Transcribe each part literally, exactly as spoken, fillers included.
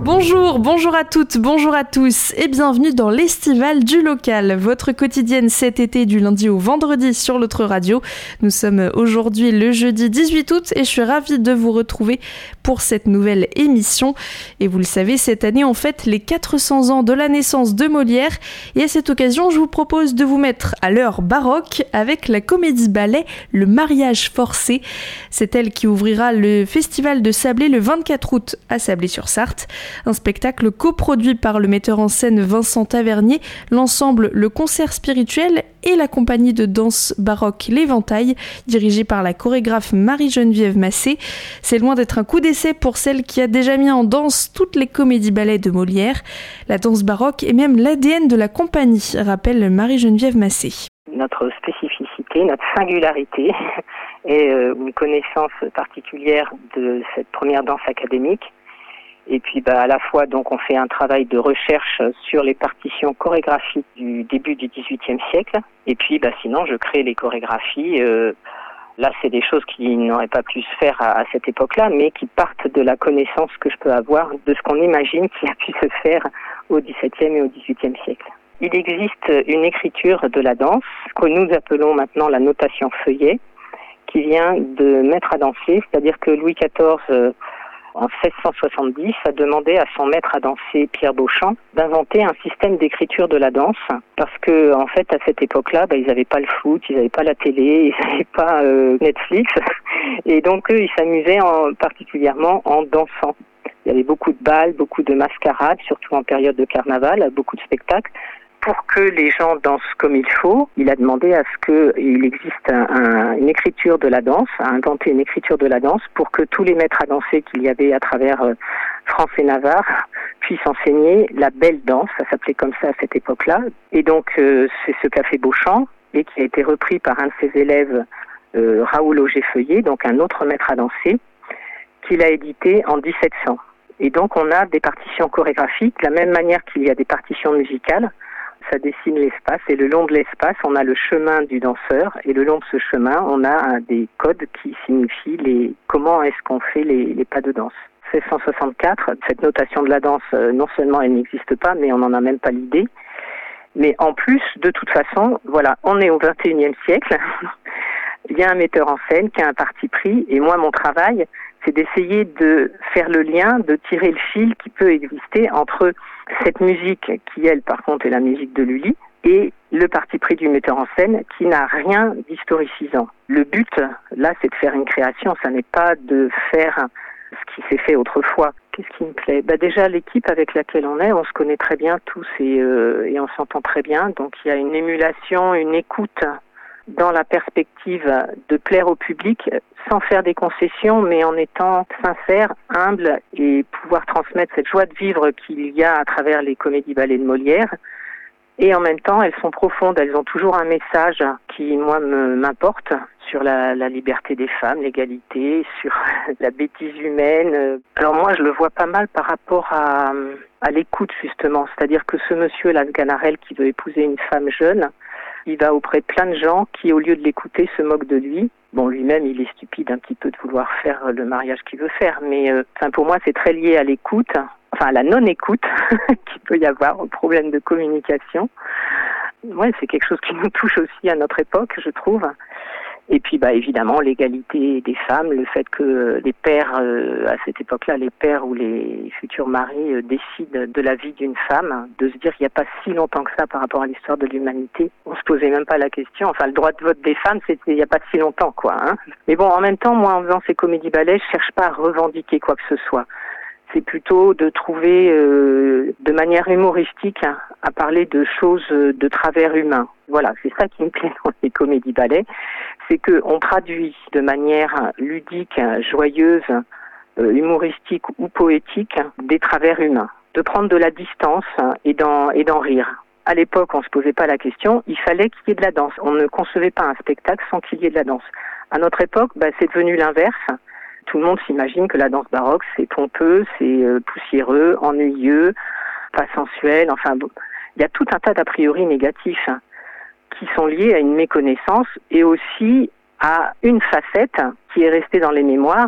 Bonjour, bonjour à toutes, bonjour à tous et bienvenue dans l'Estival du Local, votre quotidienne cet été du lundi au vendredi sur l'autre radio. Nous sommes aujourd'hui le jeudi dix-huit août et je suis ravie de vous retrouver pour cette nouvelle émission. Et vous le savez, cette année on fête les quatre cents ans de la naissance de Molière et à cette occasion je vous propose de vous mettre à l'heure baroque avec la comédie-ballet Le Mariage forcé. C'est elle qui ouvrira le festival de Sablé le vingt-quatre août à Sablé-sur-Sarthe. Un spectacle coproduit par le metteur en scène Vincent Tavernier, l'ensemble Le Concert Spirituel et la compagnie de danse baroque L'Éventail, dirigée par la chorégraphe Marie-Geneviève Massé. C'est loin d'être un coup d'essai pour celle qui a déjà mis en danse toutes les comédies-ballets de Molière. La danse baroque est même l'A D N de la compagnie, rappelle Marie-Geneviève Massé. Notre spécificité, notre singularité est une connaissance particulière de cette première danse académique. Et puis bah, à la fois donc on fait un travail de recherche sur les partitions chorégraphiques du début du dix-huitième siècle. Et puis bah, sinon je crée les chorégraphies. Euh, là c'est des choses qui n'auraient pas pu se faire à, à cette époque-là, mais qui partent de la connaissance que je peux avoir de ce qu'on imagine qui a pu se faire au dix-septième et au dix-huitième siècle. Il existe une écriture de la danse que nous appelons maintenant la notation feuillet, qui vient de maître à danser, c'est-à-dire que Louis quatorze euh, en seize cent soixante-dix, a demandé à son maître à danser, Pierre Beauchamp, d'inventer un système d'écriture de la danse, parce que en fait, à cette époque-là, bah, ils n'avaient pas le foot, ils n'avaient pas la télé, ils n'avaient pas euh, Netflix, et donc eux, ils s'amusaient en, particulièrement en dansant. Il y avait beaucoup de bals, beaucoup de mascarades, surtout en période de carnaval, beaucoup de spectacles. Pour que les gens dansent comme il faut, il a demandé à ce qu'il existe un, un, une écriture de la danse, a inventé une écriture de la danse pour que tous les maîtres à danser qu'il y avait à travers euh, France et Navarre puissent enseigner la belle danse, ça s'appelait comme ça à cette époque-là. Et donc euh, c'est ce qu'a fait Beauchamp et qui a été repris par un de ses élèves, euh, Raoul Auger-Feuillet, donc un autre maître à danser, qu'il a édité en dix-sept cents. Et donc on a des partitions chorégraphiques, de la même manière qu'il y a des partitions musicales. Ça dessine l'espace et le long de l'espace, on a le chemin du danseur et le long de ce chemin, on a des codes qui signifient les comment est-ce qu'on fait les, les pas de danse. seize cent soixante-quatre, cette notation de la danse, non seulement elle n'existe pas, mais on n'en a même pas l'idée. Mais en plus, de toute façon, voilà, on est au vingt et unième siècle. Il y a un metteur en scène qui a un parti pris et moi, mon travail, c'est d'essayer de faire le lien, de tirer le fil qui peut exister entre cette musique qui, elle, par contre, est la musique de Lully, et le parti pris du metteur en scène qui n'a rien d'historicisant. Le but, là, c'est de faire une création, ça n'est pas de faire ce qui s'est fait autrefois. Qu'est-ce qui me plaît ? Bah déjà, l'équipe avec laquelle on est, on se connaît très bien tous et, euh, et on s'entend très bien, donc il y a une émulation, une écoute dans la perspective de plaire au public sans faire des concessions, mais en étant sincère, humble et pouvoir transmettre cette joie de vivre qu'il y a à travers les comédies-ballets de Molière. Et en même temps, elles sont profondes, elles ont toujours un message qui, moi, me, m'importe sur la, la liberté des femmes, l'égalité, sur la bêtise humaine. Alors moi, je le vois pas mal par rapport à, à l'écoute, justement. C'est-à-dire que ce monsieur, là, Ganarelle, qui veut épouser une femme jeune, il va auprès de plein de gens qui, au lieu de l'écouter, se moquent de lui. Bon, lui-même, il est stupide un petit peu de vouloir faire le mariage qu'il veut faire, mais euh, enfin, pour moi, c'est très lié à l'écoute, enfin à la non-écoute qu'il peut y avoir, au problème de communication. Ouais, c'est quelque chose qui nous touche aussi à notre époque, je trouve. Et puis, bah, évidemment, l'égalité des femmes, le fait que les pères, euh, à cette époque-là, les pères ou les futurs maris euh, décident de la vie d'une femme, de se dire qu'il n'y a pas si longtemps que ça par rapport à l'histoire de l'humanité. On se posait même pas la question. Enfin, le droit de vote des femmes, c'était il n'y a pas si longtemps, quoi. Hein. Mais bon, en même temps, moi, en faisant ces comédies-ballets, je cherche pas à revendiquer quoi que ce soit. C'est plutôt de trouver, euh, de manière humoristique, hein, à parler de choses de travers humain. Voilà, c'est ça qui me plaît dans les comédies-ballets, c'est qu'on traduit de manière ludique, joyeuse, euh, humoristique ou poétique des travers humains. De prendre de la distance et d'en, et d'en rire. À l'époque, on ne se posait pas la question, il fallait qu'il y ait de la danse. On ne concevait pas un spectacle sans qu'il y ait de la danse. À notre époque, bah, c'est devenu l'inverse. Tout le monde s'imagine que la danse baroque, c'est pompeux, c'est euh, poussiéreux, ennuyeux, pas sensuel. Enfin, bon, il y a tout un tas d'a priori négatifs hein, qui sont liés à une méconnaissance et aussi à une facette qui est restée dans les mémoires,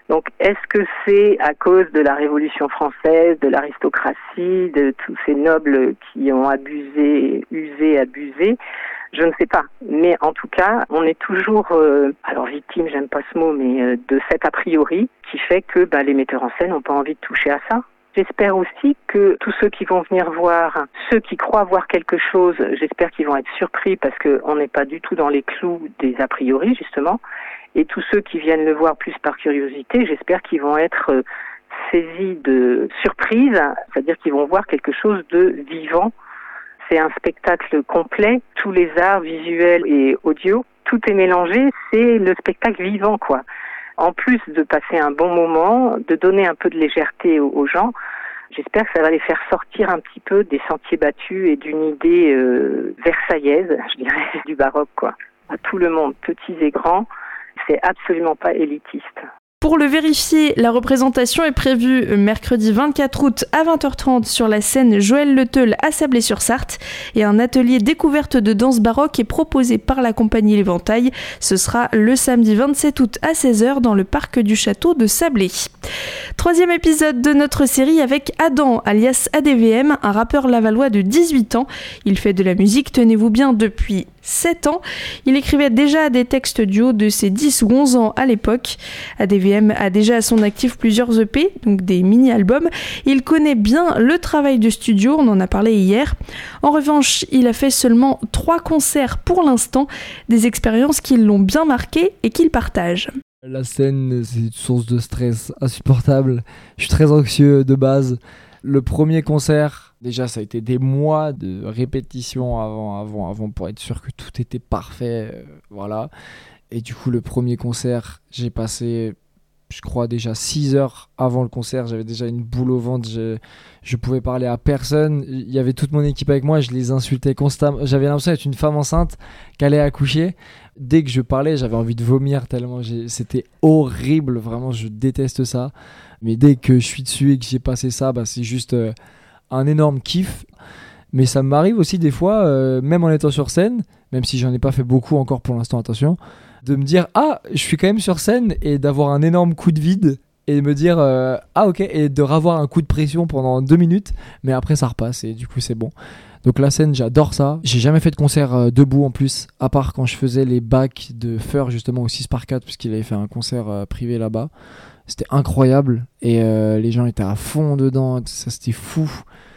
Donc, est-ce que c'est à cause de la Révolution française, de l'aristocratie, de tous ces nobles qui ont abusé, usé, abusé? Je ne sais pas. Mais en tout cas, on est toujours, euh, alors victime, j'aime pas ce mot, mais euh, de cet a priori qui fait que bah, les metteurs en scène n'ont pas envie de toucher à ça. J'espère aussi que tous ceux qui vont venir voir, ceux qui croient voir quelque chose, j'espère qu'ils vont être surpris parce qu'on n'est pas du tout dans les clous des a priori, justement. Et tous ceux qui viennent le voir plus par curiosité, j'espère qu'ils vont être euh, saisis de surprise, c'est-à-dire qu'ils vont voir quelque chose de vivant. C'est un spectacle complet, tous les arts visuels et audio, tout est mélangé, c'est le spectacle vivant, quoi. En plus de passer un bon moment, de donner un peu de légèreté aux, aux gens, j'espère que ça va les faire sortir un petit peu des sentiers battus et d'une idée euh, versaillaise, je dirais, du baroque, quoi. À tout le monde, petits et grands, c'est absolument pas élitiste. Pour le vérifier, la représentation est prévue mercredi vingt-quatre août à vingt heures trente sur la scène Joël Le Teul à Sablé-sur-Sarthe et un atelier découverte de danse baroque est proposé par la compagnie L'Éventail. Ce sera le samedi vingt-sept août à seize heures dans le parc du château de Sablé. Troisième épisode de notre série avec Adam, alias A D V M, un rappeur lavallois de dix-huit ans. Il fait de la musique, tenez-vous bien, depuis sept ans. Il écrivait déjà des textes du haut de ses dix ou onze ans à l'époque. A D V M a déjà à son actif plusieurs E P, donc des mini-albums. Il connaît bien le travail de studio, on en a parlé hier. En revanche, il a fait seulement trois concerts pour l'instant, des expériences qui l'ont bien marqué et qu'il partage. La scène, c'est une source de stress insupportable. Je suis très anxieux de base. Le premier concert, déjà, ça a été des mois de répétition avant, avant, avant pour être sûr que tout était parfait. Euh, voilà. Et du coup, le premier concert, j'ai passé, je crois, déjà six heures avant le concert. J'avais déjà une boule au ventre. Je, je pouvais parler à personne. Il y avait toute mon équipe avec moi. Je les insultais constamment. J'avais l'impression d'être une femme enceinte qui allait accoucher. Dès que je parlais, j'avais envie de vomir tellement j'ai... c'était horrible. Vraiment, je déteste ça. Mais dès que je suis dessus et que j'ai passé ça, bah, c'est juste euh, un énorme kiff. Mais ça m'arrive aussi des fois, euh, même en étant sur scène, même si j'en ai pas fait beaucoup encore pour l'instant, attention, de me dire « Ah, je suis quand même sur scène » et d'avoir un énorme coup de vide et me dire euh, « Ah ok » et de ravoir un coup de pression pendant deux minutes, mais après ça repasse et du coup c'est bon. Donc la scène, j'adore ça. J'ai jamais fait de concert euh, debout en plus, à part quand je faisais les bacs de Feur justement au six par quatre, puisqu'il avait fait un concert euh, privé là-bas. C'était incroyable et euh, les gens étaient à fond dedans, ça c'était fou.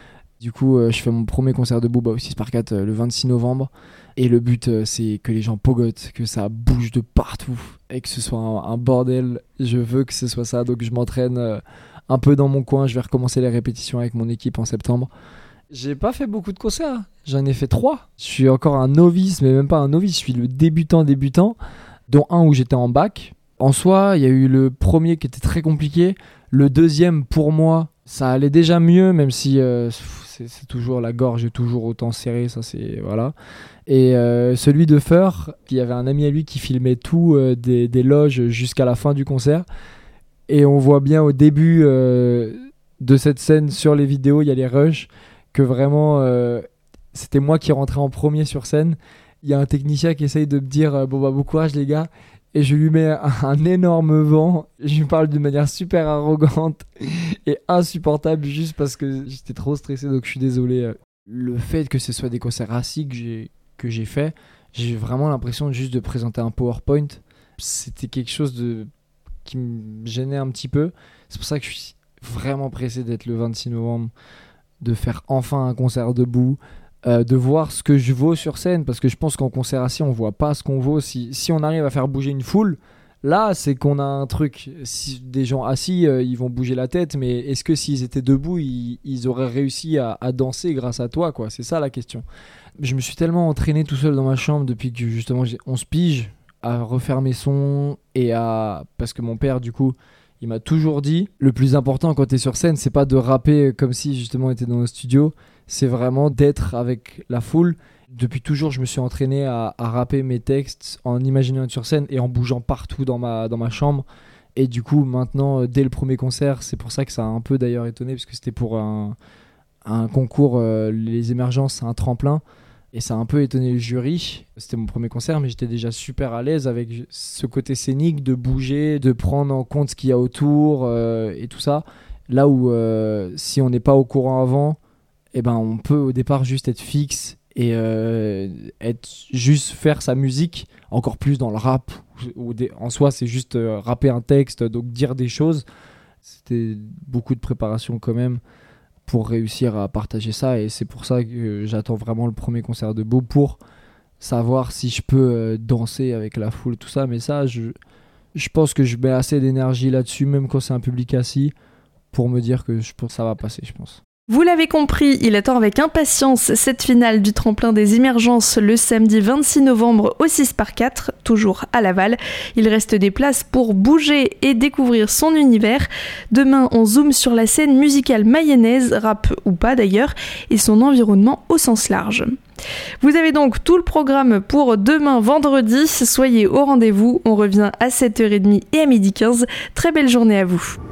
Du coup, euh, je fais mon premier concert debout bah, au six par quatre euh, le vingt-six novembre. Et le but, euh, c'est que les gens pogotent, que ça bouge de partout et que ce soit un, un bordel. Je veux que ce soit ça, donc je m'entraîne euh, un peu dans mon coin. Je vais recommencer les répétitions avec mon équipe en septembre. J'ai pas fait beaucoup de concerts, j'en ai fait trois. Je suis encore un novice, mais même pas un novice, je suis le débutant débutant, dont un où j'étais en bac. En soi, il y a eu le premier qui était très compliqué. Le deuxième, pour moi, ça allait déjà mieux, même si euh, c'est, c'est toujours la gorge est toujours autant serrée, ça c'est voilà. Et euh, celui de Feur, il y avait un ami à lui qui filmait tout euh, des, des loges jusqu'à la fin du concert. Et on voit bien au début euh, de cette scène sur les vidéos, il y a les rushs, que vraiment euh, c'était moi qui rentrais en premier sur scène. Il y a un technicien qui essaye de me dire euh, bon bah bon courage les gars. Et je lui mets un, un énorme vent. Je lui parle d'une manière super arrogante et insupportable juste parce que j'étais trop stressé, donc je suis désolé. Le fait que ce soit des concerts assis que j'ai, que j'ai fait, j'ai vraiment l'impression juste de présenter un PowerPoint. C'était quelque chose de, qui me gênait un petit peu. C'est pour ça que je suis vraiment pressé d'être le vingt-six novembre, de faire enfin un concert debout. Euh, de voir ce que je vaux sur scène, parce que je pense qu'en concert assis on voit pas ce qu'on vaut. Si, si on arrive à faire bouger une foule, là c'est qu'on a un truc. Si des gens assis euh, ils vont bouger la tête, mais est-ce que s'ils étaient debout ils, ils auraient réussi à, à danser grâce à toi quoi? C'est ça la question. Je me suis tellement entraîné tout seul dans ma chambre depuis que justement j'ai onze piges à refaire mes sons et à... parce que mon père du coup il m'a toujours dit le plus important quand t'es sur scène c'est pas de rapper comme si justement on était dans le studio, c'est vraiment d'être avec la foule. Depuis toujours, je me suis entraîné à, à rapper mes textes en imaginant être sur scène et en bougeant partout dans ma, dans ma chambre. Et du coup, maintenant, dès le premier concert, c'est pour ça que ça a un peu d'ailleurs étonné, parce que c'était pour un, un concours, euh, les émergences, un tremplin. Et ça a un peu étonné le jury. C'était mon premier concert, mais j'étais déjà super à l'aise avec ce côté scénique de bouger, de prendre en compte ce qu'il y a autour euh, et tout ça. Là où euh, si on n'est pas au courant avant, eh ben, on peut au départ juste être fixe et euh, être, juste faire sa musique, encore plus dans le rap. Où des, en soi, c'est juste euh, rapper un texte, donc dire des choses. C'était beaucoup de préparation quand même pour réussir à partager ça, et c'est pour ça que j'attends vraiment le premier concert de Beau pour savoir si je peux euh, danser avec la foule, tout ça. Mais ça, je, je pense que je mets assez d'énergie là-dessus, même quand c'est un public assis, pour me dire que je pense que ça va passer, je pense. Vous l'avez compris, il attend avec impatience cette finale du tremplin des émergences le samedi vingt-six novembre au six par quatre, toujours à Laval. Il reste des places pour bouger et découvrir son univers. Demain, on zoome sur la scène musicale mayonnaise, rap ou pas d'ailleurs, et son environnement au sens large. Vous avez donc tout le programme pour demain vendredi, soyez au rendez-vous, on revient à sept heures trente et à midi quinze. Très belle journée à vous.